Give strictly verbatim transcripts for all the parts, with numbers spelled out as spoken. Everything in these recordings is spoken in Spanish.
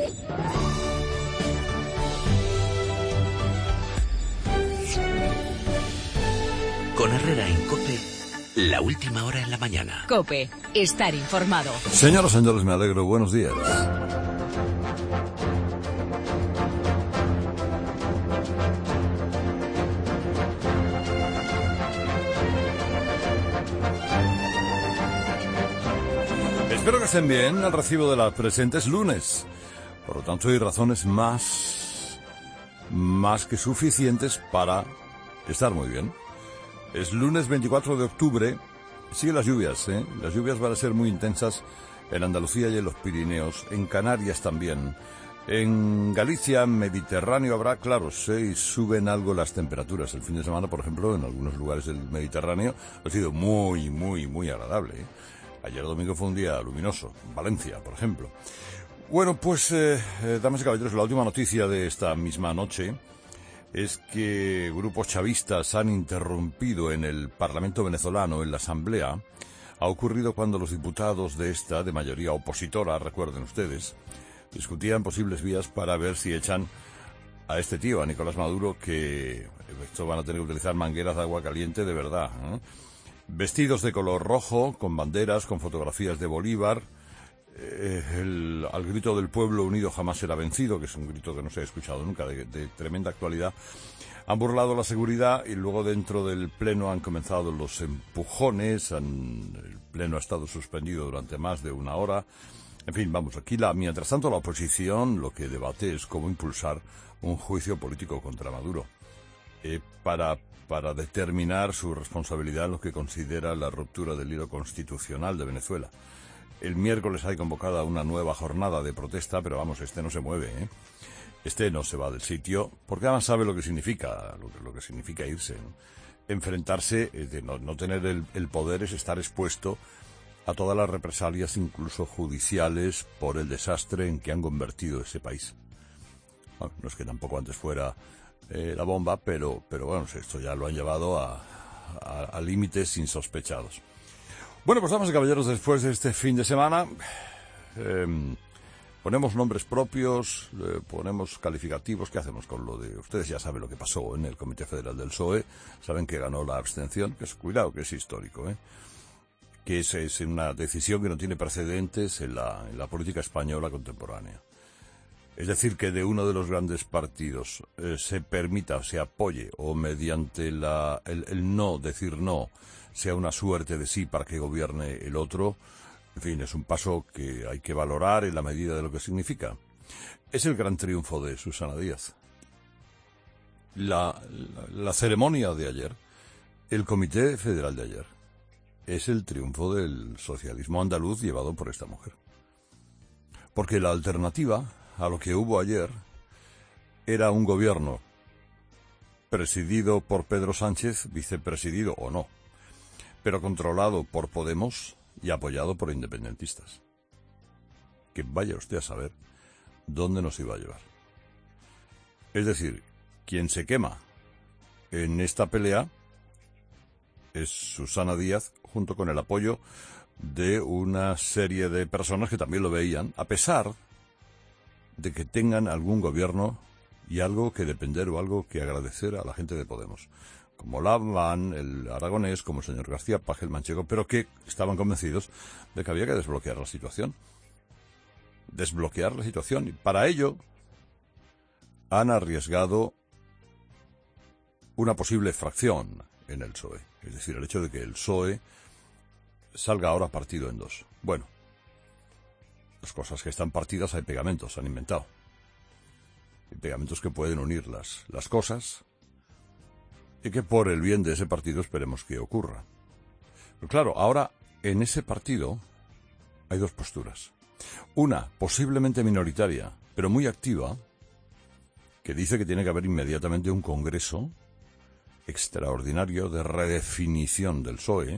Con Herrera en COPE, la última hora en la mañana. COPE, estar informado. Señoras y señores, me alegro. Buenos días. Espero que estén bien. El recibo de la presente es lunes. Por lo tanto, hay razones más, más que suficientes para estar muy bien. Es lunes veinticuatro de octubre. Siguen las lluvias, ¿eh? Las lluvias van a ser muy intensas en Andalucía y en los Pirineos, en Canarias también. En Galicia, Mediterráneo, habrá, claro, se suben algo las temperaturas. El fin de semana, por ejemplo, en algunos lugares del Mediterráneo ha sido muy, muy, muy agradable, ¿eh? Ayer domingo fue un día luminoso, en Valencia, por ejemplo. Bueno, pues, eh, eh, damas y caballeros, la última noticia de esta misma noche es que grupos chavistas han interrumpido en el Parlamento venezolano, en la Asamblea. Ha ocurrido cuando los diputados de esta, de mayoría opositora, recuerden ustedes, discutían posibles vías para ver si echan a este tío, a Nicolás Maduro, que esto van a tener que utilizar mangueras de agua caliente de verdad, ¿eh? Vestidos de color rojo, con banderas, con fotografías de Bolívar. Eh, el, al grito del pueblo unido jamás será vencido, que es un grito que no se ha escuchado nunca, de, de tremenda actualidad. Han burlado la seguridad y luego dentro del pleno han comenzado los empujones. Han, el pleno ha estado suspendido durante más de una hora. En fin, vamos, aquí la, mientras tanto la oposición lo que debate es cómo impulsar un juicio político contra Maduro eh, para, para determinar su responsabilidad en lo que considera la ruptura del hilo constitucional de Venezuela. El miércoles hay convocada una nueva jornada de protesta, pero vamos, este no se mueve, ¿eh? Este no se va del sitio, porque además sabe lo que significa, lo que, lo que significa irse, ¿no? Enfrentarse, eh, de no, no tener el, el poder es estar expuesto a todas las represalias, incluso judiciales, por el desastre en que han convertido ese país. Bueno, no es que tampoco antes fuera eh, la bomba, pero, pero bueno, esto ya lo han llevado a, a, a límites insospechados. Bueno, pues damas y caballeros, después de este fin de semana, eh, ponemos nombres propios, eh, ponemos calificativos. ¿Qué hacemos con lo de...? Ustedes ya saben lo que pasó en el Comité Federal del P S O E, saben que ganó la abstención, que es, cuidado, que es histórico, ¿eh? Que es, es una decisión que no tiene precedentes en la, en la política española contemporánea. Es decir, que de uno de los grandes partidos eh, se permita, se apoye, o mediante la, el, el no, decir no, sea una suerte de sí para que gobierne el otro. En fin, es un paso que hay que valorar en la medida de lo que significa. Es el gran triunfo de Susana Díaz. La, la, la ceremonia de ayer, el Comité Federal de ayer, es el triunfo del socialismo andaluz llevado por esta mujer. Porque la alternativa a lo que hubo ayer era un gobierno presidido por Pedro Sánchez, vicepresidido o no, pero controlado por Podemos y apoyado por independentistas. Que vaya usted a saber dónde nos iba a llevar. Es decir, quien se quema en esta pelea es Susana Díaz, junto con el apoyo de una serie de personas que también lo veían, a pesar de que tengan algún gobierno y algo que depender o algo que agradecer a la gente de Podemos, como Laván, el Aragonés, como el señor García Paje, el manchego, pero que estaban convencidos de que había que desbloquear la situación. Desbloquear la situación. Y para ello han arriesgado una posible fracción en el P S O E. Es decir, el hecho de que el P S O E salga ahora partido en dos. Bueno, las cosas que están partidas hay pegamentos, han inventado. Hay pegamentos que pueden unir las, las cosas y que por el bien de ese partido esperemos que ocurra. Pero claro, ahora en ese partido hay dos posturas. Una, posiblemente minoritaria, pero muy activa, que dice que tiene que haber inmediatamente un congreso extraordinario de redefinición del P S O E,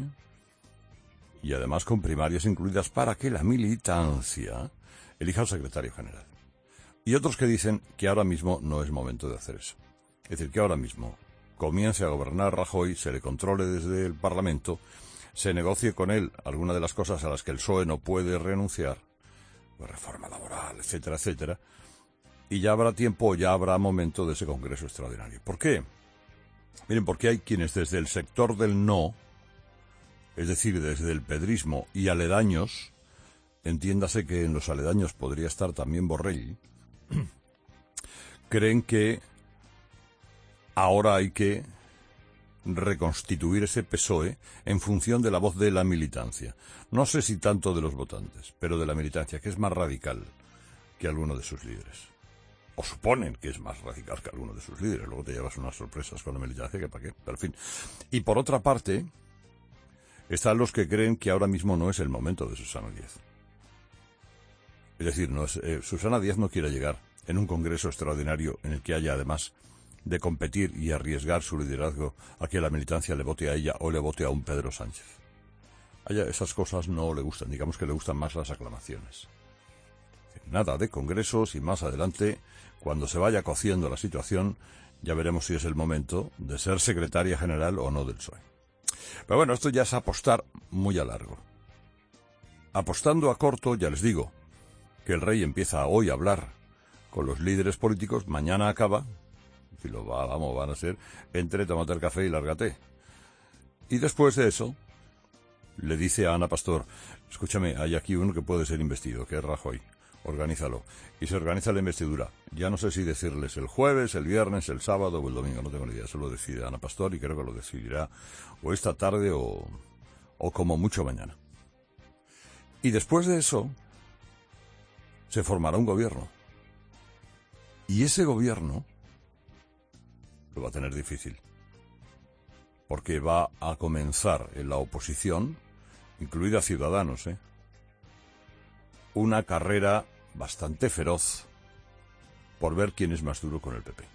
y además con primarias incluidas para que la militancia elija al secretario general. Y otros que dicen que ahora mismo no es momento de hacer eso. Es decir, que ahora mismo comience a gobernar Rajoy, se le controle desde el Parlamento, se negocie con él alguna de las cosas a las que el P S O E no puede renunciar, pues reforma laboral, etcétera, etcétera, y ya habrá tiempo, ya habrá momento de ese Congreso extraordinario. ¿Por qué? Miren, porque hay quienes desde el sector del no, es decir, desde el pedrismo y aledaños, entiéndase que en los aledaños podría estar también Borrell, creen que ahora hay que reconstituir ese P S O E en función de la voz de la militancia. No sé si tanto de los votantes, pero de la militancia, que es más radical que alguno de sus líderes. O suponen que es más radical que alguno de sus líderes. Luego te llevas unas sorpresas con la militancia, que para qué, pero en fin. Y por otra parte, están los que creen que ahora mismo no es el momento de Susana Díaz. Es decir, no es, eh, Susana Díaz no quiere llegar en un congreso extraordinario en el que haya, además de competir y arriesgar su liderazgo a que la militancia le vote a ella o le vote a un Pedro Sánchez. A ella esas cosas no le gustan, digamos que le gustan más las aclamaciones. Nada de congresos y más adelante, cuando se vaya cociendo la situación, ya veremos si es el momento de ser secretaria general o no del P S O E. Pero bueno, esto ya es apostar muy a largo. Apostando a corto, ya les digo, que el rey empieza hoy a hablar con los líderes políticos, mañana acaba, y lo va, vamos, van a ser, entre tómate el café y lárgate. Y después de eso, le dice a Ana Pastor, escúchame, hay aquí uno que puede ser investido, que es Rajoy, organízalo. Y se organiza la investidura. Ya no sé si decirles el jueves, el viernes, el sábado o el domingo, no tengo ni idea, eso lo decide Ana Pastor y creo que lo decidirá o esta tarde o, o como mucho mañana. Y después de eso, se formará un gobierno. Y ese gobierno lo va a tener difícil, porque va a comenzar en la oposición, incluida Ciudadanos, ¿eh? una carrera bastante feroz por ver quién es más duro con el P P.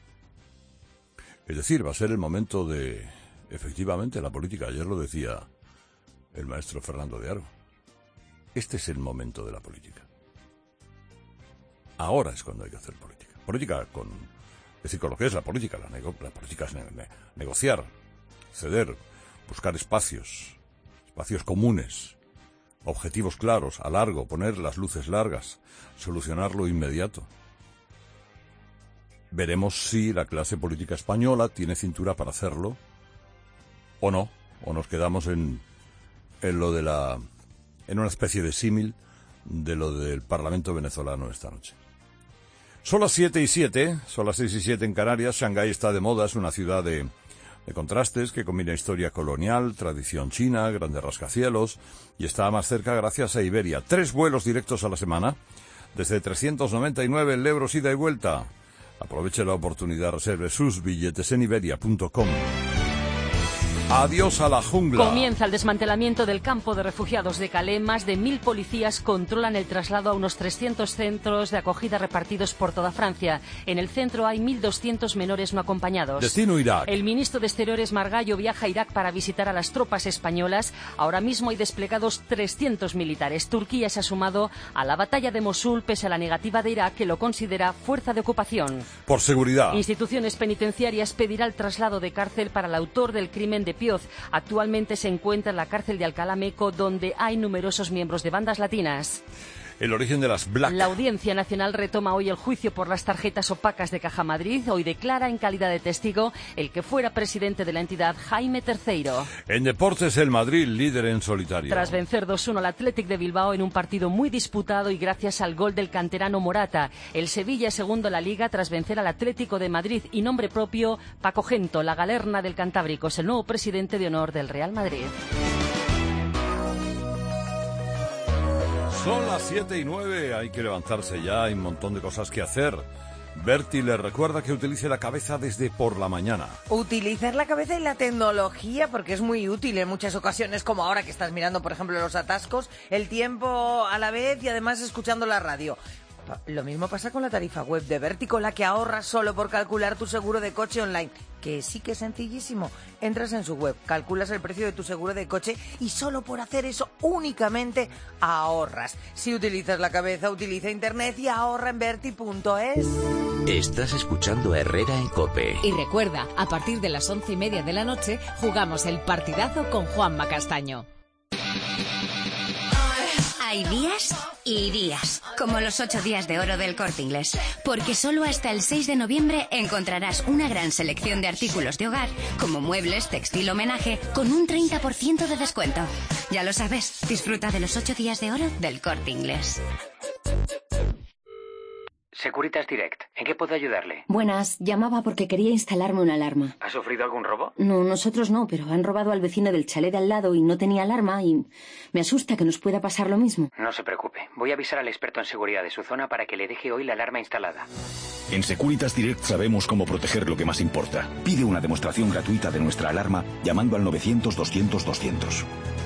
Es decir, va a ser el momento de, efectivamente, la política. Ayer lo decía el maestro Fernando de Aro. Este es el momento de la política. Ahora es cuando hay que hacer política. Política con... Es decir, con lo que es la política. La, nego, la política es ne, ne, negociar, ceder, buscar espacios, espacios comunes, objetivos claros, a largo, poner las luces largas, solucionar lo inmediato. Veremos si la clase política española tiene cintura para hacerlo o no, o nos quedamos en, en lo de la... en una especie de símil de lo del Parlamento venezolano esta noche. Son las siete y siete, son las seis y siete en Canarias. Shanghái está de moda, es una ciudad de, de contrastes que combina historia colonial, tradición china, grandes rascacielos y está más cerca gracias a Iberia. Tres vuelos directos a la semana, desde trescientos noventa y nueve euros ida y vuelta. Aproveche la oportunidad, reserve sus billetes en iberia punto com. Adiós a la jungla. Comienza el desmantelamiento del campo de refugiados de Calais. Más de mil policías controlan el traslado a unos trescientos centros de acogida repartidos por toda Francia. En el centro hay mil doscientos menores no acompañados. Destino Irak. El ministro de Exteriores Margallo viaja a Irak para visitar a las tropas españolas. Ahora mismo hay desplegados trescientos militares. Turquía se ha sumado a la batalla de Mosul pese a la negativa de Irak, que lo considera fuerza de ocupación. Por seguridad. Instituciones penitenciarias pedirá el traslado de cárcel para el autor del crimen de Pioz. Actualmente se encuentra en la cárcel de Alcalá Meco, donde hay numerosos miembros de bandas latinas. El origen de las Black. La Audiencia Nacional retoma hoy el juicio por las tarjetas opacas de Caja Madrid. Hoy declara en calidad de testigo el que fuera presidente de la entidad, Jaime tercero. En deportes, el Madrid, líder en solitario. Tras vencer dos uno al Athletic de Bilbao en un partido muy disputado y gracias al gol del canterano Morata, el Sevilla es segundo en la Liga tras vencer al Atlético de Madrid y nombre propio, Paco Gento, la galerna del Cantábrico, es el nuevo presidente de honor del Real Madrid. Son las siete y nueve, hay que levantarse ya, hay un montón de cosas que hacer. Berti le recuerda que utilice la cabeza desde por la mañana. Utilizar la cabeza y la tecnología porque es muy útil en muchas ocasiones, como ahora que estás mirando, por ejemplo, los atascos, el tiempo a la vez y además escuchando la radio. Lo mismo pasa con la tarifa web de Berti, con la que ahorras solo por calcular tu seguro de coche online, que sí que es sencillísimo. Entras en su web, calculas el precio de tu seguro de coche y solo por hacer eso únicamente ahorras. Si utilizas la cabeza, utiliza internet y ahorra en berti punto es. Estás escuchando a Herrera en COPE. Y recuerda, a partir de las once y media de la noche jugamos el partidazo con Juanma Castaño. Hay días y días, como los ocho días de oro del Corte Inglés, porque solo hasta el seis de noviembre encontrarás una gran selección de artículos de hogar, como muebles, textil, homenaje, con un treinta por ciento de descuento. Ya lo sabes, disfruta de los ocho días de oro del Corte Inglés. Securitas Direct, ¿en qué puedo ayudarle? Buenas, llamaba porque quería instalarme una alarma. ¿Ha sufrido algún robo? No, nosotros no, pero han robado al vecino del chalet de al lado y no tenía alarma y me asusta que nos pueda pasar lo mismo. No se preocupe, voy a avisar al experto en seguridad de su zona para que le deje hoy la alarma instalada. En Securitas Direct sabemos cómo proteger lo que más importa. Pide una demostración gratuita de nuestra alarma llamando al novecientos doscientos doscientos.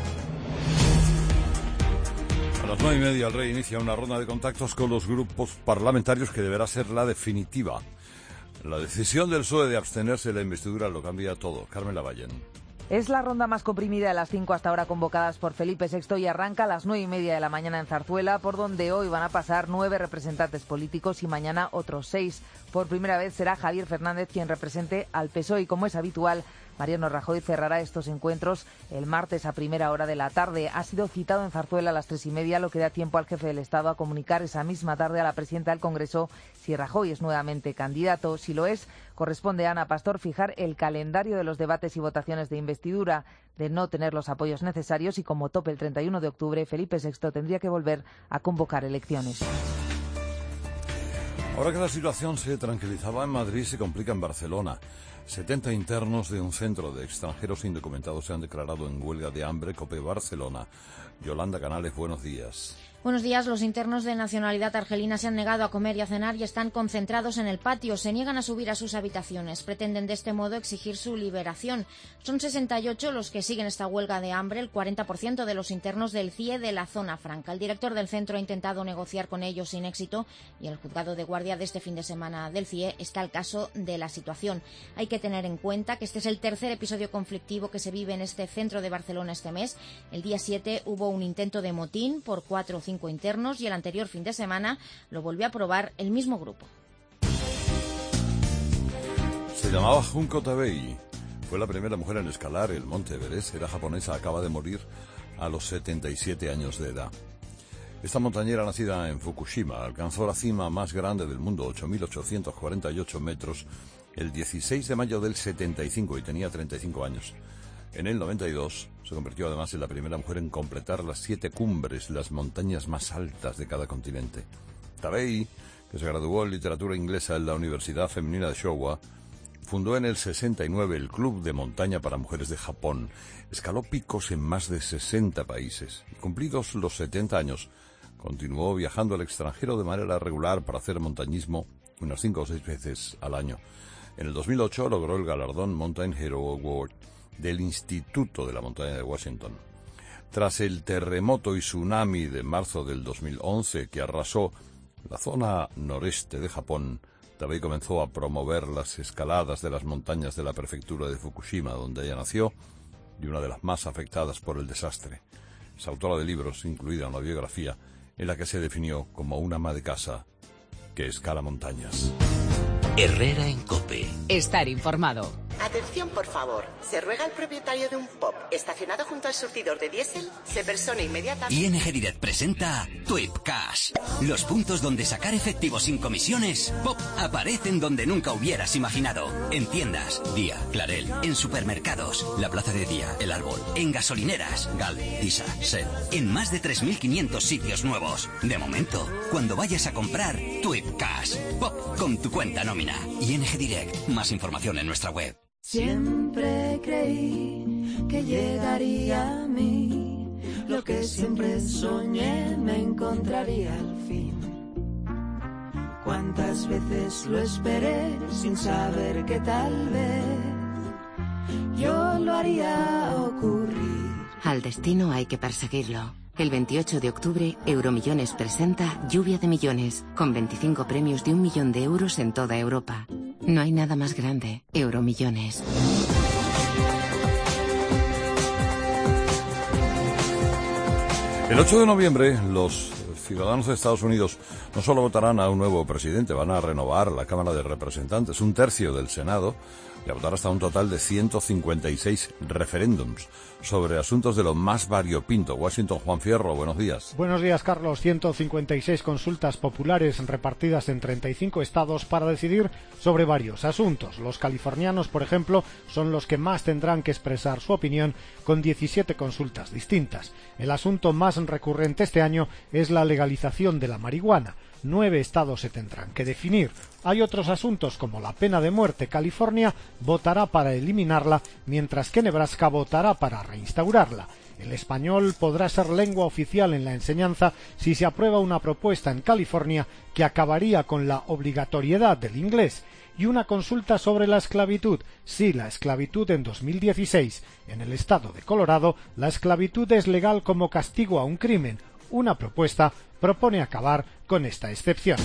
A las nueve y media el Rey inicia una ronda de contactos con los grupos parlamentarios que deberá ser la definitiva. La decisión del P S O E de abstenerse de la investidura lo cambia todo. Carmen Lavallén. Es la ronda más comprimida de las cinco hasta ahora convocadas por Felipe sexto y arranca a las nueve y media de la mañana en Zarzuela, por donde hoy van a pasar nueve representantes políticos y mañana otros seis. Por primera vez será Javier Fernández quien represente al P S O E y, como es habitual, Mariano Rajoy cerrará estos encuentros el martes a primera hora de la tarde. Ha sido citado en Zarzuela a las tres y media, lo que da tiempo al jefe del Estado a comunicar esa misma tarde a la presidenta del Congreso si Rajoy es nuevamente candidato. Si lo es, corresponde a Ana Pastor fijar el calendario de los debates y votaciones de investidura. De no tener los apoyos necesarios y como tope el treinta y uno de octubre, Felipe sexto tendría que volver a convocar elecciones. Ahora que la situación se tranquilizaba en Madrid, se complica en Barcelona. setenta internos de un centro de extranjeros indocumentados se han declarado en huelga de hambre. COPE Barcelona. Yolanda Canales, buenos días. Buenos días. Los internos de nacionalidad argelina se han negado a comer y a cenar y están concentrados en el patio. Se niegan a subir a sus habitaciones. Pretenden de este modo exigir su liberación. Son sesenta y ocho los que siguen esta huelga de hambre, el cuarenta por ciento de los internos del C I E de la zona franca. El director del centro ha intentado negociar con ellos sin éxito y el juzgado de guardia de este fin de semana del C I E está al caso de la situación. Hay que tener en cuenta que este es el tercer episodio conflictivo que se vive en este centro de Barcelona este mes. El día siete hubo un intento de motín por cuatro o cinco internos y el anterior fin de semana lo volvió a probar el mismo grupo. Se llamaba Junko Tabei. Fue la primera mujer en escalar el monte Everest. Era japonesa, acaba de morir a los setenta y siete años de edad. Esta montañera, nacida en Fukushima, alcanzó la cima más grande del mundo, ocho mil ochocientos cuarenta y ocho metros, el dieciséis de mayo del setenta y cinco y tenía treinta y cinco años. En el noventa y dos se convirtió además en la primera mujer en completar las siete cumbres, las montañas más altas de cada continente. Tabei, que se graduó en literatura inglesa en la Universidad Femenina de Showa, fundó en el sesenta y nueve el Club de Montaña para Mujeres de Japón. Escaló picos en más de sesenta países y, cumplidos los setenta años, continuó viajando al extranjero de manera regular para hacer montañismo unas cinco o seis veces al año. En el dos mil ocho logró el galardón Mountain Hero Award del Instituto de la Montaña de Washington. Tras el terremoto y tsunami de marzo del dos mil once que arrasó la zona noreste de Japón, Tabei comenzó a promover las escaladas de las montañas de la prefectura de Fukushima, donde ella nació, y una de las más afectadas por el desastre. Es autora de libros, incluida una biografía, en la que se definió como una ama de casa que escala montañas. Herrera en COPE. Estar informado. Atención, por favor. Se ruega al propietario de un pop estacionado junto al surtidor de diésel se persone inmediatamente. I N G Direct presenta Twip Cash. Los puntos donde sacar efectivo sin comisiones, pop, aparecen donde nunca hubieras imaginado. En tiendas, Día, Clarel. En supermercados, La Plaza de Día, El Árbol. En gasolineras, Gal, Disa, Shell. En más de tres mil quinientos sitios nuevos. De momento, cuando vayas a comprar, Twip Cash. Pop con tu cuenta nómina. I N G Direct. Más información en nuestra web. Siempre creí que llegaría a mí, lo que siempre soñé me encontraría al fin. Cuántas veces lo esperé sin saber que tal vez yo lo haría ocurrir. Al destino hay que perseguirlo. El veintiocho de octubre, Euromillones presenta Lluvia de Millones, con veinticinco premios de un millón de euros en toda Europa. No hay nada más grande. Euromillones. El ocho de noviembre, los ciudadanos de Estados Unidos no solo votarán a un nuevo presidente, van a renovar la Cámara de Representantes, un tercio del Senado, y a votar hasta un total de ciento cincuenta y seis referéndums sobre asuntos de lo más variopinto. Washington, Juan Fierro, buenos días. Buenos días, Carlos. ciento cincuenta y seis consultas populares repartidas en treinta y cinco estados para decidir sobre varios asuntos. Los californianos, por ejemplo, son los que más tendrán que expresar su opinión con diecisiete consultas distintas. El asunto más recurrente este año es la legalización de la marihuana. Nueve estados se tendrán que definir. Hay otros asuntos como la pena de muerte. California votará para eliminarla, mientras que Nebraska votará para reinstaurarla. El español podrá ser lengua oficial en la enseñanza si se aprueba una propuesta en California que acabaría con la obligatoriedad del inglés. Y una consulta sobre la esclavitud. Sí, la esclavitud en dos mil dieciséis. En el estado de Colorado, la esclavitud es legal como castigo a un crimen. Una propuesta propone acabar con esta excepción.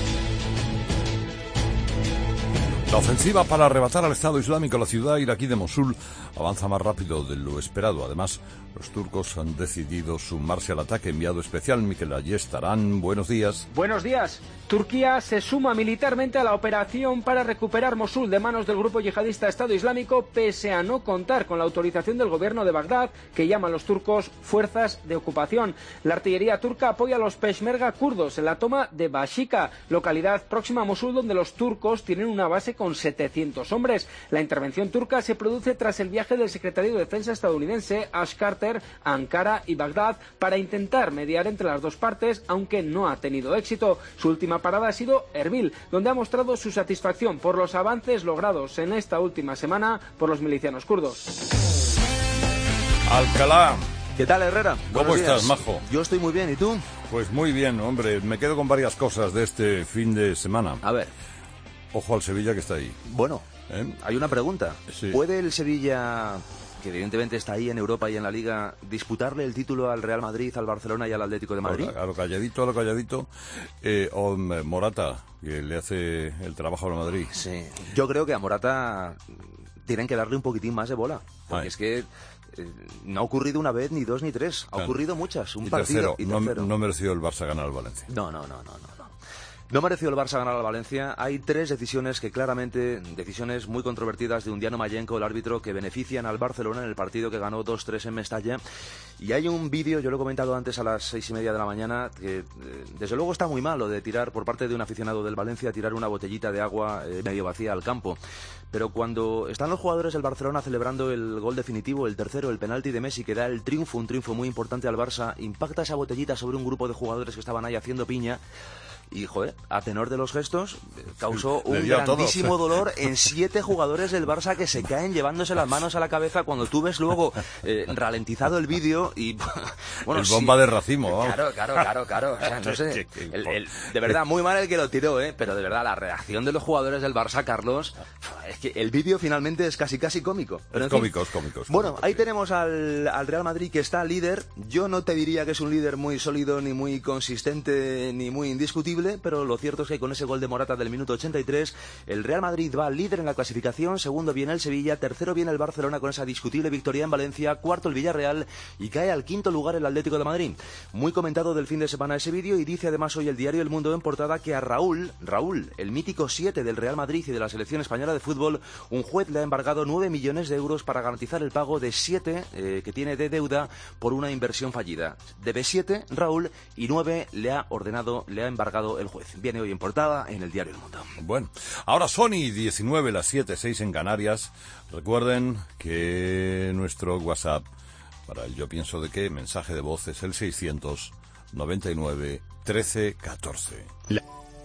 La ofensiva para arrebatar al Estado Islámico la ciudad iraquí de Mosul avanza más rápido de lo esperado. Además, los turcos han decidido sumarse al ataque enviado especial. Mikel Ayestarán, buenos días. Buenos días. Turquía se suma militarmente a la operación para recuperar Mosul de manos del grupo yihadista Estado Islámico, pese a no contar con la autorización del gobierno de Bagdad, que llaman los turcos fuerzas de ocupación. La artillería turca apoya a los peshmerga kurdos en la toma de Bashika, localidad próxima a Mosul, donde los turcos tienen una base con setecientos hombres. La intervención turca se produce tras el viaje del secretario de Defensa estadounidense Ash Carter a Ankara y Bagdad para intentar mediar entre las dos partes, aunque no ha tenido éxito. Su última parada ha sido Erbil, donde ha mostrado su satisfacción por los avances logrados en esta última semana por los milicianos kurdos. Alcalá. ¿Qué tal, Herrera? ¿Cómo Buenos estás, días. majo? Yo estoy muy bien, ¿y tú? Pues muy bien, hombre. Me quedo con varias cosas de este fin de semana. A ver. Ojo al Sevilla, que está ahí. Bueno, ¿Eh? hay una pregunta. Sí. ¿Puede el Sevilla, que evidentemente está ahí en Europa y en la Liga, disputarle el título al Real Madrid, al Barcelona y al Atlético de Madrid? A lo calladito, a lo calladito. Eh, o Morata, que le hace el trabajo al Madrid. Sí. Yo creo que a Morata tienen que darle un poquitín más de bola. Porque Ay. es que eh, no ha ocurrido una vez, ni dos, ni tres. Ha claro. ocurrido muchas. Un y partido tercero, y no, tercero. No mereció el Barça ganar al Valencia. No, no, no, no, no. No mereció el Barça ganar al Valencia. Hay tres decisiones que claramente, decisiones muy controvertidas de Undiano Mayenko, el árbitro, que benefician al Barcelona en el partido que ganó dos tres en Mestalla. Y hay un vídeo, yo lo he comentado antes a las seis y media de la mañana, que eh, desde luego está muy malo de tirar por parte de un aficionado del Valencia, tirar una botellita de agua eh, medio vacía al campo. Pero cuando están los jugadores del Barcelona celebrando el gol definitivo, el tercero, el penalti de Messi, que da el triunfo, un triunfo muy importante al Barça, impacta esa botellita sobre un grupo de jugadores que estaban ahí haciendo piña. Y, joder, a tenor de los gestos, causó un grandísimo dolor en siete jugadores del Barça que se caen llevándose las manos a la cabeza cuando tú ves luego eh, ralentizado el vídeo y... bueno, el bomba sí, de racimo, vamos. Claro, claro, claro, claro. O sea, no sé, el, el, de verdad, muy mal el que lo tiró, ¿eh? Pero de verdad, la reacción de los jugadores del Barça, Carlos, es que el vídeo finalmente es casi, casi cómico. Pero, es en cómico, fin, es cómico. Es bueno, cómico, ahí sí. tenemos al, al Real Madrid, que está líder. Yo no te diría que es un líder muy sólido, ni muy consistente, ni muy indiscutible, pero lo cierto es que con ese gol de Morata del minuto ochenta y tres, el Real Madrid va líder en la clasificación, segundo viene el Sevilla, tercero viene el Barcelona con esa discutible victoria en Valencia, cuarto el Villarreal y cae al quinto lugar el Atlético de Madrid. Muy comentado del fin de semana ese vídeo, y dice además hoy el diario El Mundo en portada que a Raúl, Raúl, el mítico siete del Real Madrid y de la selección española de fútbol, un juez le ha embargado nueve millones de euros para garantizar el pago de siete eh, que tiene de deuda por una inversión fallida. Debe siete Raúl y nueve le ha ordenado, le ha embargado el juez. Viene hoy en portada en el diario El Mundo. Bueno, ahora Sony diecinueve, las siete, seis en Canarias. Recuerden que nuestro WhatsApp para el Yo Pienso de Qué, mensaje de voz, es el seiscientos noventa y nueve trece catorce. La...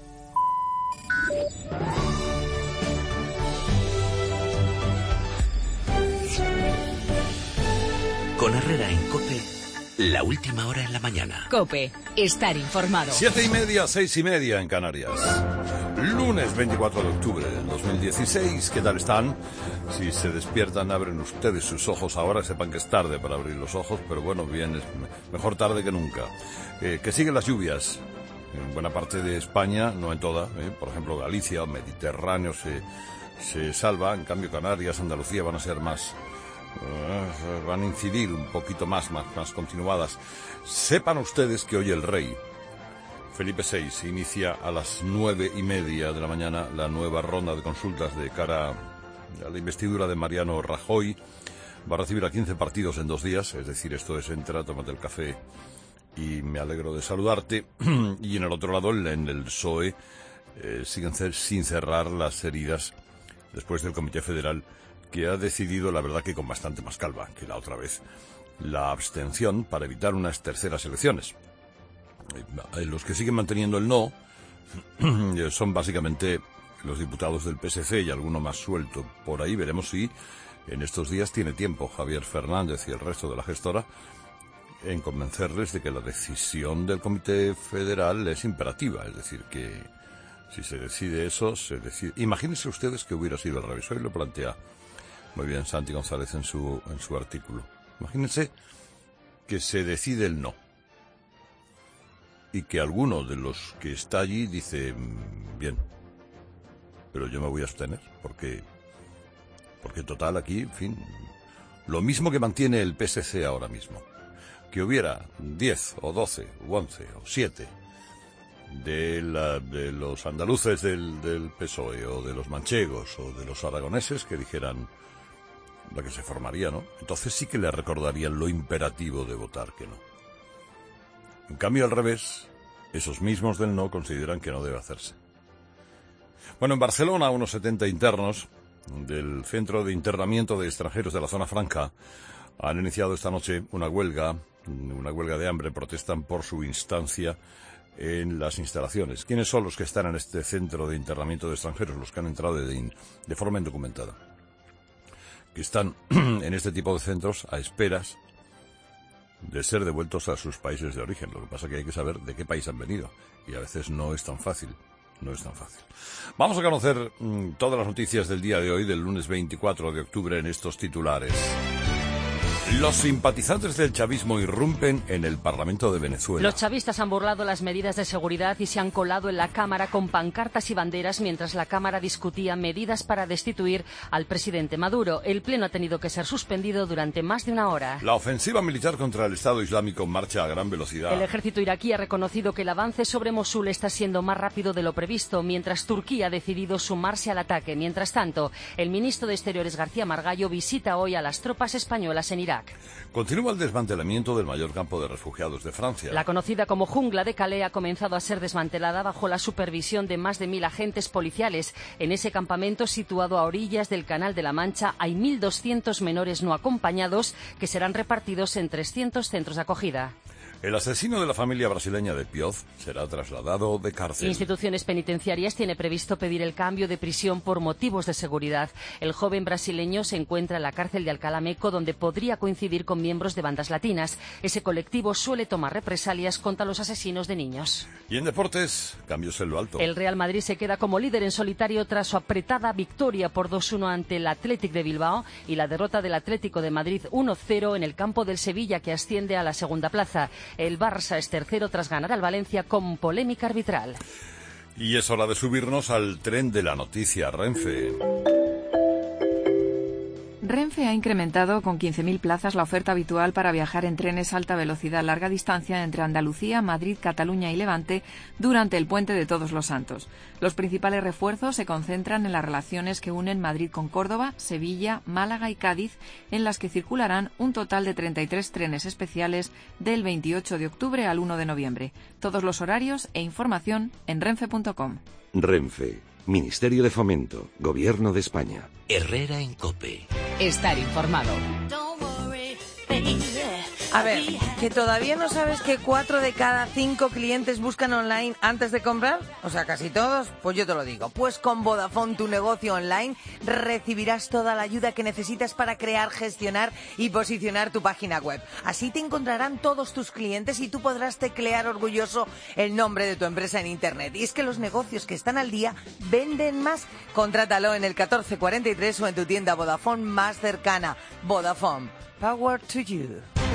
Con Herrera en COPE, la última hora en la mañana. COPE, estar informado. Siete y media, seis y media en Canarias. Lunes veinticuatro de octubre del dos mil dieciséis. ¿Qué tal están? Si se despiertan, abren ustedes sus ojos ahora, sepan que es tarde para abrir los ojos, pero bueno, bien, es mejor tarde que nunca. Eh, que siguen las lluvias en buena parte de España, no en toda. Eh, por ejemplo, Galicia o Mediterráneo se, se salva. En cambio, Canarias, Andalucía van a ser más... Uh, van a incidir un poquito más, más, más continuadas. Sepan ustedes que hoy el rey Felipe sexto inicia a las nueve y media de la mañana la nueva ronda de consultas de cara a la investidura de Mariano Rajoy. Va a recibir a quince partidos en dos días, es decir, esto es entra, tómate el café y me alegro de saludarte. Y en el otro lado, en el P S O E, eh, siguen sin cerrar las heridas después del Comité Federal, que ha decidido, la verdad que con bastante más calma que la otra vez, la abstención para evitar unas terceras elecciones. Los que siguen manteniendo el no son básicamente los diputados del P S C y alguno más suelto por ahí. Veremos si en estos días tiene tiempo Javier Fernández y el resto de la gestora en convencerles de que la decisión del Comité Federal es imperativa, es decir, que si se decide eso, se decide. Imagínense ustedes que hubiera sido al revés. Hoy lo plantea muy bien Santi González en su, en su artículo. Imagínense que se decide el no y que alguno de los que está allí dice, bien, pero yo me voy a abstener, porque, porque total aquí, en fin, lo mismo que mantiene el P S C ahora mismo, que hubiera diez o doce o once o siete de, la, de los andaluces del, del P S O E o de los manchegos o de los aragoneses que dijeran la que se formaría, ¿no? Entonces sí que le recordarían lo imperativo de votar que no. En cambio, al revés, esos mismos del no consideran que no debe hacerse. Bueno, en Barcelona, unos setenta internos del Centro de Internamiento de Extranjeros de la Zona Franca han iniciado esta noche una huelga, una huelga de hambre. Protestan por su instancia en las instalaciones. ¿Quiénes son los que están en este Centro de Internamiento de Extranjeros? Los que han entrado de, de forma indocumentada, que están en este tipo de centros a esperas de ser devueltos a sus países de origen. Lo que pasa es que hay que saber de qué país han venido y a veces no es tan fácil, no es tan fácil. Vamos a conocer mmm, todas las noticias del día de hoy, del lunes veinticuatro de octubre, en estos titulares. Los simpatizantes del chavismo irrumpen en el Parlamento de Venezuela. Los chavistas han burlado las medidas de seguridad y se han colado en la Cámara con pancartas y banderas mientras la Cámara discutía medidas para destituir al presidente Maduro. El pleno ha tenido que ser suspendido durante más de una hora. La ofensiva militar contra el Estado Islámico marcha a gran velocidad. El ejército iraquí ha reconocido que el avance sobre Mosul está siendo más rápido de lo previsto, mientras Turquía ha decidido sumarse al ataque. Mientras tanto, el ministro de Exteriores García Margallo visita hoy a las tropas españolas en Irak. Continúa el desmantelamiento del mayor campo de refugiados de Francia. La conocida como Jungla de Calais ha comenzado a ser desmantelada bajo la supervisión de más de mil agentes policiales. En ese campamento, situado a orillas del Canal de la Mancha, hay mil doscientos menores no acompañados que serán repartidos en trescientos centros de acogida. El asesino de la familia brasileña de Pioz será trasladado de cárcel. Instituciones penitenciarias tiene previsto pedir el cambio de prisión por motivos de seguridad. El joven brasileño se encuentra en la cárcel de Alcalá Meco, donde podría coincidir con miembros de bandas latinas. Ese colectivo suele tomar represalias contra los asesinos de niños. Y en deportes, cambios en lo alto. El Real Madrid se queda como líder en solitario tras su apretada victoria por dos uno ante el Athletic de Bilbao y la derrota del Atlético de Madrid uno cero en el campo del Sevilla, que asciende a la segunda plaza. El Barça es tercero tras ganar al Valencia con polémica arbitral. Y es hora de subirnos al tren de la noticia Renfe. Renfe ha incrementado con quince mil plazas la oferta habitual para viajar en trenes alta velocidad larga distancia entre Andalucía, Madrid, Cataluña y Levante durante el Puente de Todos los Santos. Los principales refuerzos se concentran en las relaciones que unen Madrid con Córdoba, Sevilla, Málaga y Cádiz, en las que circularán un total de treinta y tres trenes especiales del veintiocho de octubre al uno de noviembre. Todos los horarios e información en renfe punto com. Renfe, Ministerio de Fomento, Gobierno de España. Herrera en COPE. Estar informado. A ver, ¿que todavía no sabes que cuatro de cada cinco clientes buscan online antes de comprar? O sea, casi todos. Pues yo te lo digo. Pues con Vodafone, tu negocio online, recibirás toda la ayuda que necesitas para crear, gestionar y posicionar tu página web. Así te encontrarán todos tus clientes y tú podrás teclear orgulloso el nombre de tu empresa en Internet. Y es que los negocios que están al día venden más. Contrátalo en el catorce cuarenta y tres o en tu tienda Vodafone más cercana. Vodafone. Power to you.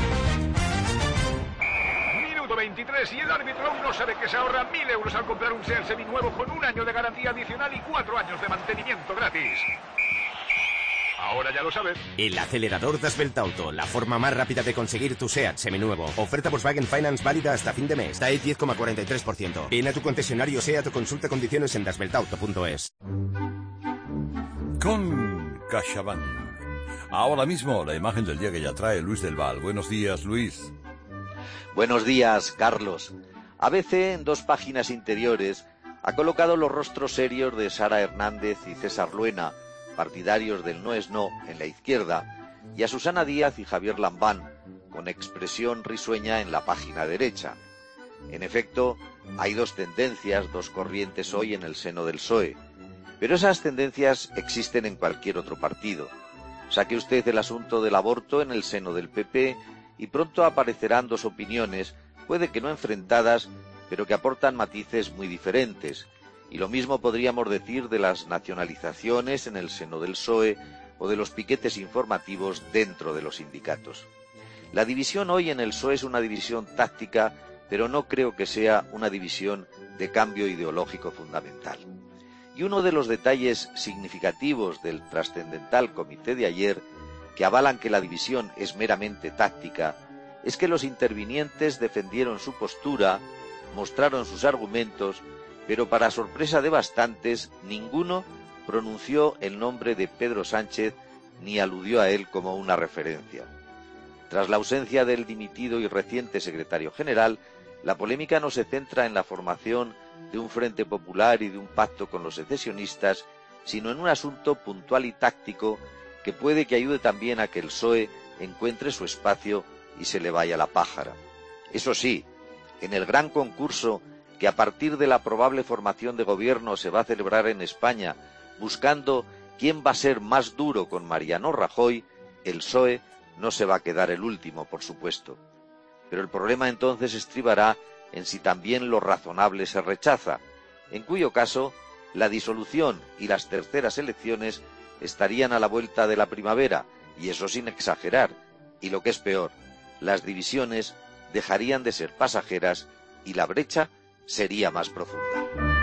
veintitrés y el árbitro aún no sabe que se ahorra mil euros al comprar un SEAT seminuevo con un año de garantía adicional y cuatro años de mantenimiento gratis. Ahora ya lo sabes. El acelerador Das Auto, la forma más rápida de conseguir tu SEAT seminuevo. Oferta Volkswagen Finance válida hasta fin de mes. T A E diez coma cuarenta y tres por ciento. Ven a tu concesionario SEAT o consulta condiciones en das belt auto punto es. Con CaixaBank. Ahora mismo la imagen del día que ya trae Luis del Val. Buenos días, Luis. Buenos días, Carlos. A B C, en dos páginas interiores, ha colocado los rostros serios de Sara Hernández y César Luena, partidarios del no es no en la izquierda, y a Susana Díaz y Javier Lambán, con expresión risueña en la página derecha. En efecto, hay dos tendencias, dos corrientes hoy en el seno del P S O E, pero esas tendencias existen en cualquier otro partido. Saque usted el asunto del aborto en el seno del P P y pronto aparecerán dos opiniones, puede que no enfrentadas, pero que aportan matices muy diferentes. Y lo mismo podríamos decir de las nacionalizaciones en el seno del P S O E o de los piquetes informativos dentro de los sindicatos. La división hoy en el P S O E es una división táctica, pero no creo que sea una división de cambio ideológico fundamental. Y uno de los detalles significativos del trascendental comité de ayer, que avalan que la división es meramente táctica, es que los intervinientes defendieron su postura, mostraron sus argumentos, pero para sorpresa de bastantes, ninguno pronunció el nombre de Pedro Sánchez ni aludió a él como una referencia. Tras la ausencia del dimitido y reciente secretario general, la polémica no se centra en la formación de un frente popular y de un pacto con los secesionistas, sino en un asunto puntual y táctico que puede que ayude también a que el P S O E encuentre su espacio y se le vaya la pájara. Eso sí, en el gran concurso que a partir de la probable formación de gobierno se va a celebrar en España, buscando quién va a ser más duro con Mariano Rajoy, el P S O E no se va a quedar el último, por supuesto. Pero el problema entonces estribará en si también lo razonable se rechaza, en cuyo caso la disolución y las terceras elecciones estarían a la vuelta de la primavera, y eso sin exagerar, y lo que es peor, las divisiones dejarían de ser pasajeras y la brecha sería más profunda.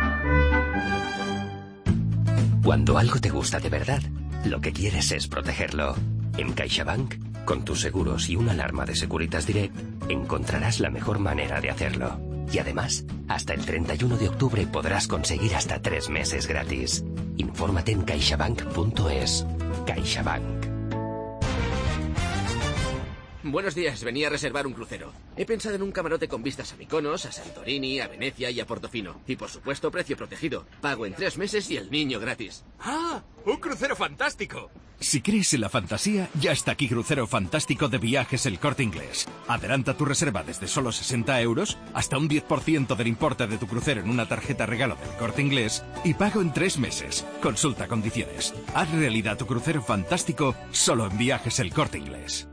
Cuando algo te gusta de verdad, lo que quieres es protegerlo. En CaixaBank, con tus seguros y una alarma de Securitas Direct, encontrarás la mejor manera de hacerlo. Y además, hasta el treinta y uno de octubre podrás conseguir hasta tres meses gratis. Infórmate en caixabank punto es. CaixaBank. Buenos días, venía a reservar un crucero. He pensado en un camarote con vistas a Mykonos, a Santorini, a Venecia y a Portofino. Y por supuesto, precio protegido. Pago en tres meses y el niño gratis. ¡Ah! ¡Un crucero fantástico! Si crees en la fantasía, ya está aquí Crucero Fantástico de Viajes El Corte Inglés. Adelanta tu reserva desde solo sesenta euros, hasta un diez por ciento del importe de tu crucero en una tarjeta regalo del Corte Inglés y pago en tres meses. Consulta condiciones. Haz realidad tu crucero fantástico solo en Viajes El Corte Inglés.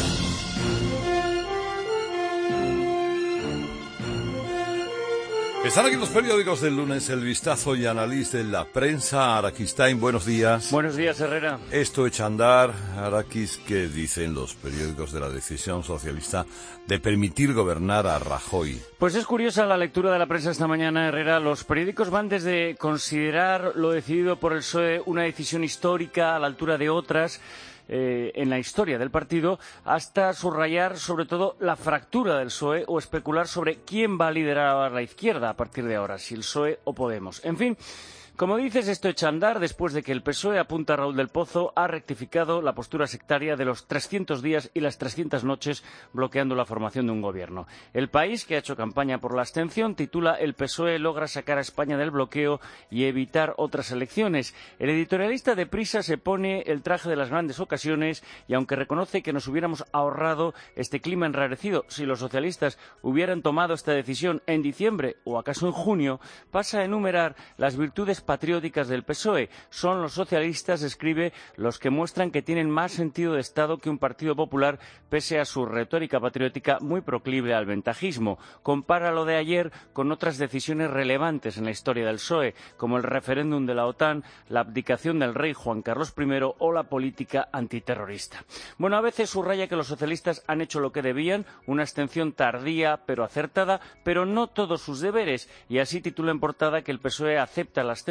Están aquí los periódicos del lunes, el vistazo y análisis de la prensa. Araquistain, buenos días. Buenos días, Herrera. Esto echa a andar, Araquis, ¿qué dicen los periódicos de la decisión socialista de permitir gobernar a Rajoy? Pues es curiosa la lectura de la prensa esta mañana, Herrera. Los periódicos van desde considerar lo decidido por el P S O E una decisión histórica a la altura de otras Eh, en la historia del partido, hasta subrayar sobre todo la fractura del P S O E o especular sobre quién va a liderar a la izquierda a partir de ahora, si el P S O E o Podemos. En fin, como dices, esto echa a andar después de que el P S O E, apunta Raúl del Pozo, ha rectificado la postura sectaria de los trescientos días y las trescientas noches bloqueando la formación de un gobierno. El País, que ha hecho campaña por la abstención, titula «El P S O E logra sacar a España del bloqueo y evitar otras elecciones». El editorialista de Prisa se pone el traje de las grandes ocasiones y, aunque reconoce que nos hubiéramos ahorrado este clima enrarecido si los socialistas hubieran tomado esta decisión en diciembre o acaso en junio, pasa a enumerar las virtudes patrióticas del P S O E. Son los socialistas, escribe, los que muestran que tienen más sentido de Estado que un partido popular, pese a su retórica patriótica muy proclive al ventajismo. Compara lo de ayer con otras decisiones relevantes en la historia del P S O E, como el referéndum de la OTAN, la abdicación del rey Juan Carlos primero o la política antiterrorista. Bueno, a veces subraya que los socialistas han hecho lo que debían, una abstención tardía pero acertada, pero no todos sus deberes, y así titula en portada que el P S O E acepta la abstención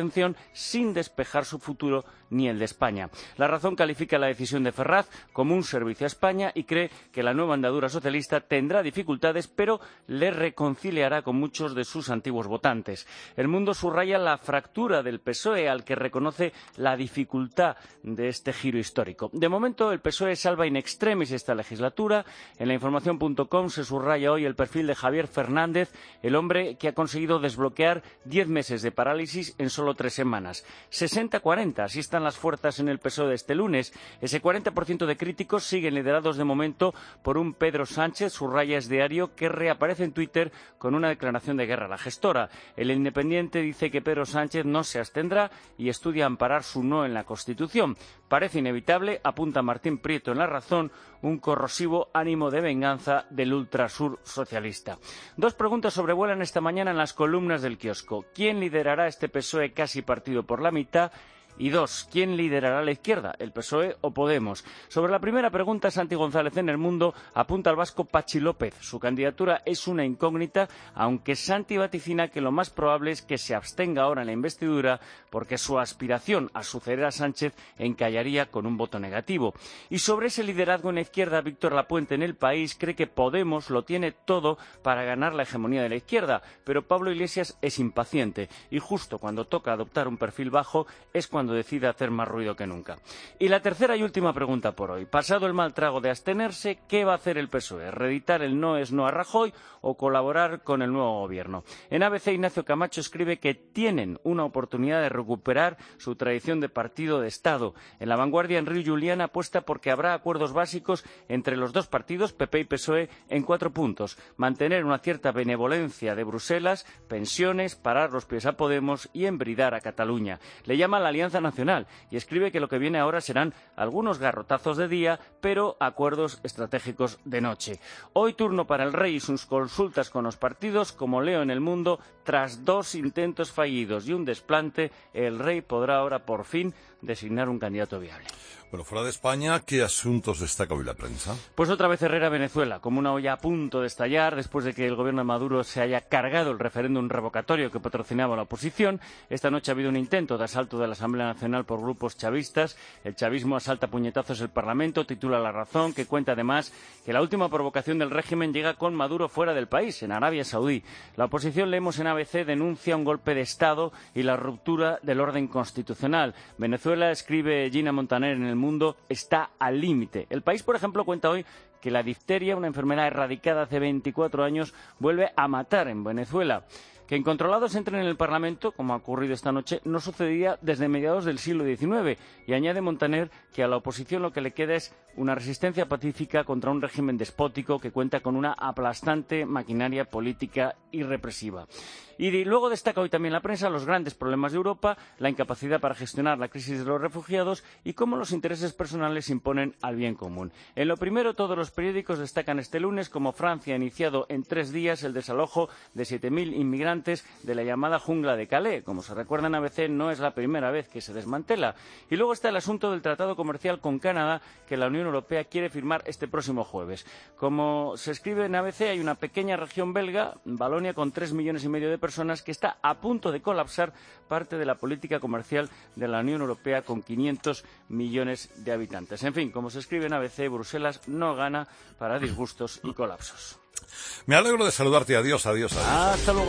abstención sin despejar su futuro ni el de España. La Razón califica la decisión de Ferraz como un servicio a España y cree que la nueva andadura socialista tendrá dificultades, pero le reconciliará con muchos de sus antiguos votantes. El Mundo subraya la fractura del P S O E, al que reconoce la dificultad de este giro histórico. De momento, el P S O E salva in extremis esta legislatura. En la información punto com se subraya hoy el perfil de Javier Fernández, el hombre que ha conseguido desbloquear diez meses de parálisis en solo tres semanas. sesenta a cuarenta, así están las fuerzas en el P S O E de este lunes. Ese cuarenta por ciento de críticos siguen liderados de momento por un Pedro Sánchez, subraya Es Diario, que reaparece en Twitter con una declaración de guerra a la gestora. El Independiente dice que Pedro Sánchez no se abstendrá y estudia amparar su no en la Constitución. Parece inevitable, apunta Martín Prieto en La Razón, un corrosivo ánimo de venganza del ultrasur socialista. Dos preguntas sobrevuelan esta mañana en las columnas del kiosco. ¿Quién liderará este P S O E casi partido por la mitad? Y dos, ¿quién liderará la izquierda, el P S O E o Podemos? Sobre la primera pregunta, Santi González en El Mundo apunta al vasco Patxi López. Su candidatura es una incógnita, aunque Santi vaticina que lo más probable es que se abstenga ahora en la investidura porque su aspiración a suceder a Sánchez encallaría con un voto negativo. Y sobre ese liderazgo en la izquierda, Víctor Lapuente en El País cree que Podemos lo tiene todo para ganar la hegemonía de la izquierda, pero Pablo Iglesias es impaciente y justo cuando toca adoptar un perfil bajo es cuando decide hacer más ruido que nunca. Y la tercera y última pregunta por hoy. Pasado el mal trago de abstenerse, ¿qué va a hacer el P S O E? ¿Reeditar el no es no a Rajoy o colaborar con el nuevo gobierno? En A B C, Ignacio Camacho escribe que tienen una oportunidad de recuperar su tradición de partido de Estado. En La Vanguardia, Enrique Julián apuesta porque habrá acuerdos básicos entre los dos partidos, P P y P S O E, en cuatro puntos. Mantener una cierta benevolencia de Bruselas, pensiones, parar los pies a Podemos y embridar a Cataluña. Le llama la Alianza Nacional y escribe que lo que viene ahora serán algunos garrotazos de día, pero acuerdos estratégicos de noche. Hoy turno para el Rey y sus consultas con los partidos. Como leo en El Mundo, tras dos intentos fallidos y un desplante, el Rey podrá ahora por fin designar un candidato viable. Bueno, fuera de España, ¿qué asuntos destaca hoy la prensa? Pues otra vez Herrera Venezuela, como una olla a punto de estallar después de que el gobierno de Maduro se haya cargado el referéndum revocatorio que patrocinaba la oposición. Esta noche ha habido un intento de asalto de la Asamblea Nacional por grupos chavistas. El chavismo asalta a puñetazos el Parlamento, titula La Razón, que cuenta además que la última provocación del régimen llega con Maduro fuera del país, en Arabia Saudí. La oposición, leemos en A B C, denuncia un golpe de Estado y la ruptura del orden constitucional. Venezuela, escribe Gina Montaner en El Mundo, está al límite. El País, por ejemplo, cuenta hoy que la difteria, una enfermedad erradicada hace veinticuatro años, vuelve a matar en Venezuela. Que incontrolados entren en el Parlamento, como ha ocurrido esta noche, no sucedía desde mediados del siglo diecinueve. Y añade Montaner que a la oposición lo que le queda es una resistencia pacífica contra un régimen despótico que cuenta con una aplastante maquinaria política y represiva. Y luego destaca hoy también la prensa los grandes problemas de Europa, la incapacidad para gestionar la crisis de los refugiados y cómo los intereses personales se imponen al bien común. En lo primero, todos los periódicos destacan este lunes cómo Francia ha iniciado en tres días el desalojo de siete mil inmigrantes de la llamada jungla de Calais. Como se recuerda en A B C, no es la primera vez que se desmantela. Y luego está el asunto del tratado comercial con Canadá, que la Unión Europea quiere firmar este próximo jueves. Como se escribe en A B C, hay una pequeña región belga, Valonia, con tres millones y medio de personas, que está a punto de colapsar parte de la política comercial de la Unión Europea con quinientos millones de habitantes. En fin, como se escribe en A B C, Bruselas no gana para disgustos y colapsos. Me alegro de saludarte. Adiós, adiós, adiós. Hasta luego.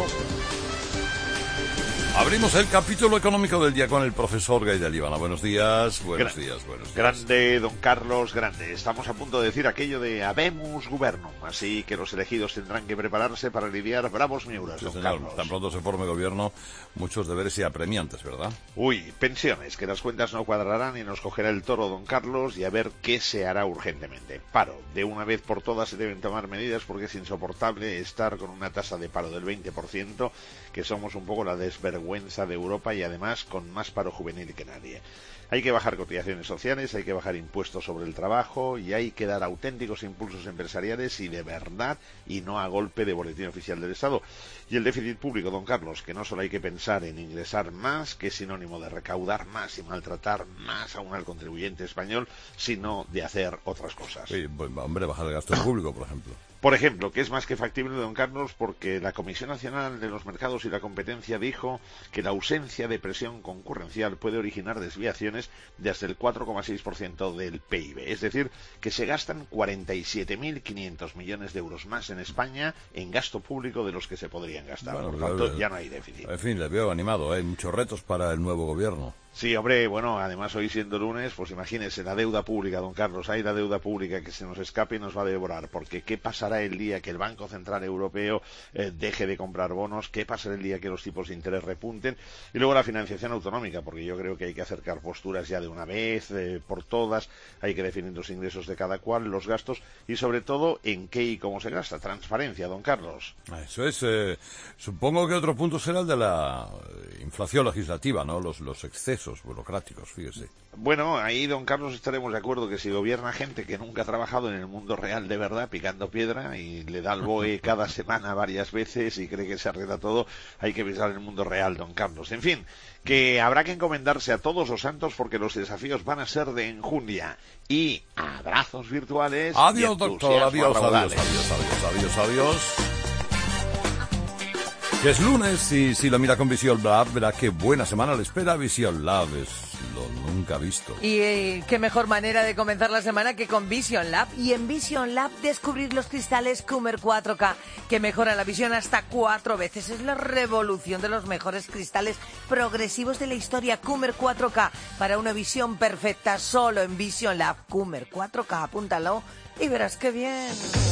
Abrimos el capítulo económico del día con el profesor Gaidel Ivana. Buenos días, buenos Gran, días, buenos días. Grande, don Carlos, grande. Estamos a punto de decir aquello de habemus gubernum, así que los elegidos tendrán que prepararse para lidiar bravos miuras, Sí, don señor. Carlos. Tan pronto se forme gobierno, muchos deberes y apremiantes, ¿verdad? Uy, pensiones, que las cuentas no cuadrarán y nos cogerá el toro don Carlos y a ver qué se hará urgentemente. Paro. De una vez por todas se deben tomar medidas porque es insoportable estar con una tasa de paro del veinte por ciento, que somos un poco la desvergüenza de Europa y además con más paro juvenil que nadie. Hay que bajar cotizaciones sociales, hay que bajar impuestos sobre el trabajo y hay que dar auténticos impulsos empresariales y de verdad y no a golpe de boletín oficial del Estado. Y el déficit público, don Carlos, que no solo hay que pensar en ingresar más, que es sinónimo de recaudar más y maltratar más aún al contribuyente español, sino de hacer otras cosas. Sí, pues, hombre, bajar el gasto público, por ejemplo. Por ejemplo, que es más que factible, don Carlos, porque la Comisión Nacional de los Mercados y la Competencia dijo que la ausencia de presión concurrencial puede originar desviaciones de hasta el cuatro coma seis por ciento del P I B. Es decir, que se gastan cuarenta y siete mil quinientos millones de euros más en España en gasto público de los que se podrían gastar. Bueno, por lo tanto, ya no hay déficit. En fin, le veo animado, hay muchos retos para el nuevo gobierno. Sí, hombre, bueno, además hoy siendo lunes, pues imagínese la deuda pública, don Carlos, hay la deuda pública que se nos escape y nos va a devorar, porque ¿qué pasará el día que el Banco Central Europeo eh, deje de comprar bonos? ¿Qué pasará el día que los tipos de interés repunten? Y luego la financiación autonómica, porque yo creo que hay que acercar posturas ya de una vez, eh, por todas, hay que definir los ingresos de cada cual, los gastos y sobre todo en qué y cómo se gasta. Transparencia, don Carlos. Eso es, eh, supongo que otro punto será el de la inflación legislativa, ¿no? Los, los excesos burocráticos, fíjese. Bueno, ahí, don Carlos, estaremos de acuerdo que si gobierna gente que nunca ha trabajado en el mundo real de verdad, picando piedra, y le da el B O E cada semana varias veces y cree que se arregla todo, hay que pensar en el mundo real, don Carlos. En fin, que habrá que encomendarse a todos los santos porque los desafíos van a ser de enjundia. Y abrazos virtuales. Adiós, doctor, adiós, adiós, adiós, adiós, adiós, adiós. Que es lunes y si lo mira con Vision Lab, verá qué buena semana le espera. Vision Lab es lo nunca visto. Y eh, qué mejor manera de comenzar la semana que con Vision Lab. Y en Vision Lab descubrir los cristales Coomer cuatro K, que mejoran la visión hasta cuatro veces. Es la revolución de los mejores cristales progresivos de la historia. Coomer cuatro K, para una visión perfecta, solo en Vision Lab. Coomer cuatro K, apúntalo y verás qué bien.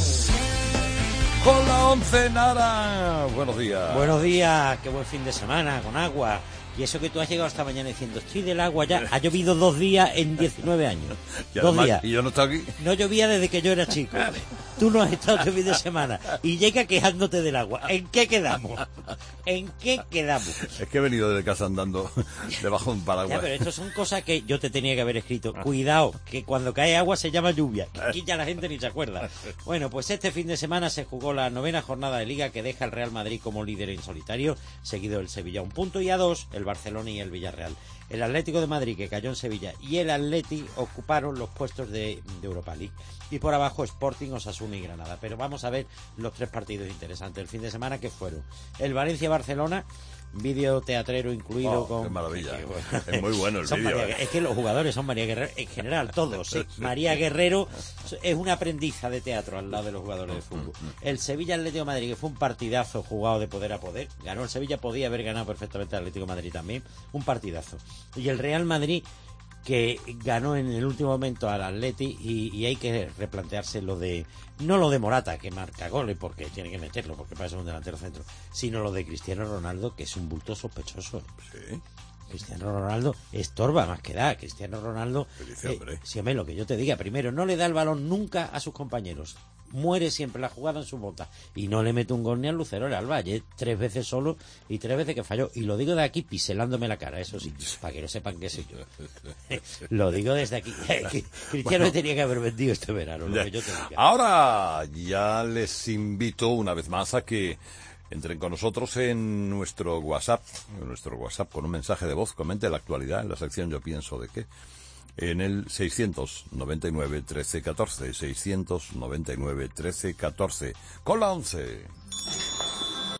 Con la once, Nara. Buenos días. Buenos días, qué buen fin de semana, con agua. Y eso que tú has llegado esta mañana diciendo, estoy del agua ya. Ha llovido dos días en diecinueve años. Y dos además, días. ¿Y yo no estoy aquí? No llovía desde que yo era chico. Tú no has estado este fin de semana. Y llega quejándote del agua. ¿En qué quedamos? ¿En qué quedamos? Es que he venido de casa andando debajo de un paraguas. Ya, pero esto son cosas que yo te tenía que haber escrito. Cuidado, que cuando cae agua se llama lluvia. Aquí ya la gente ni se acuerda. Bueno, pues este fin de semana se jugó la novena jornada de Liga que deja al Real Madrid como líder en solitario, seguido el Sevilla un punto y a dos el Barcelona y el Villarreal. El Atlético de Madrid, que cayó en Sevilla, y el Atleti ocuparon los puestos de, de Europa League. Y por abajo Sporting, Osasuna y Granada. Pero vamos a ver los tres partidos interesantes del fin de semana que fueron. El Valencia-Barcelona, vídeo teatrero incluido. Oh, con... ¡Qué maravilla! Que, bueno, es muy bueno el vídeo. María... Es que los jugadores son María Guerrero, en general, todos. ¿sí? María Guerrero es una aprendiza de teatro al lado de los jugadores de fútbol. El Sevilla-Atlético de Madrid, que fue un partidazo jugado de poder a poder. Ganó el Sevilla, podía haber ganado perfectamente el Atlético de Madrid también. Un partidazo. Y el Real Madrid, que ganó en el último momento al Atleti y, y hay que replantearse lo de, no lo de Morata, que marca goles porque tiene que meterlo, porque para eso es un delantero centro, sino lo de Cristiano Ronaldo, que es un bulto sospechoso. Sí. Cristiano Ronaldo estorba más que da. Cristiano Ronaldo, dice, hombre? Eh, si hombre, lo que yo te diga, primero, no le da el balón nunca a sus compañeros. Muere siempre la jugada en su bota y no le mete un gol ni al Lucero ni al Valle, tres veces solo y tres veces que falló, y lo digo de aquí piselándome la cara, eso sí, para que no sepan que soy yo. Lo digo desde aquí. Cristiano bueno, tenía que haber vendido este verano, lo que yo te diga. Ahora ya les invito una vez más a que entren con nosotros en nuestro WhatsApp, en nuestro WhatsApp con un mensaje de voz, comente la actualidad en la sección Yo Pienso de Qué. En el seiscientos noventa y nueve, trece, catorce, seiscientos noventa y nueve, trece, catorce, con la once.